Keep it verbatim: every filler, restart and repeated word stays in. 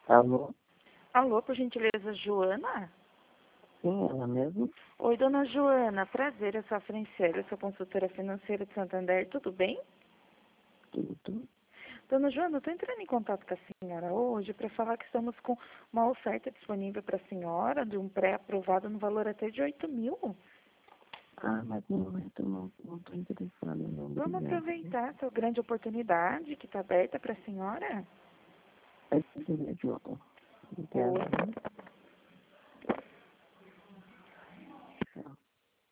Alô? Alô, por gentileza, Joana? Sim, ela mesmo? Oi, dona Joana, prazer, eu sou a Franciele, eu sou consultora financeira de Santander, tudo bem? Tudo. Dona Joana, eu estou entrando em contato com a senhora hoje para falar que estamos com uma oferta disponível para a senhora de um pré-aprovado no valor até de oito mil. Ah, mas no momento eu não não estou interessado, não. Vamos Obrigado. aproveitar essa grande oportunidade que está aberta para a senhora? Vai ser de volta. Oi. Obrigada.